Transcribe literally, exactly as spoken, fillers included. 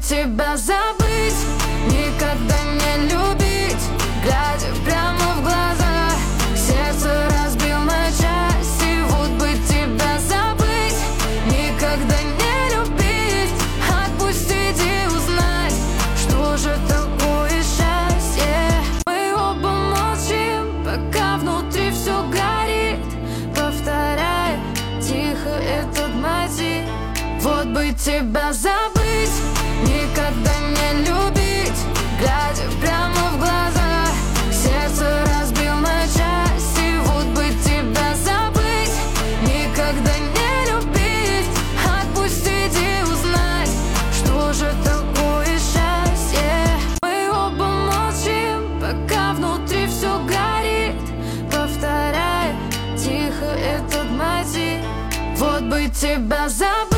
тебя забыть, никогда не любить, глядя прямо в глаза, сердце разбил на части. Вот бы тебя забыть, никогда не любить, отпустить и узнать, что же такое счастье. Мы оба молчим, пока внутри все горит, повторяя тихо этот мотив. Вот бы тебя забыть, никогда не любить, глядя прямо в глаза, сердце разбил на части. Вот бы тебя забыть, никогда не любить, отпустить и узнать, что же такое счастье. Мы оба молчим, пока внутри все горит, повторяя тихо этот мотив. Вот бы тебя забыть.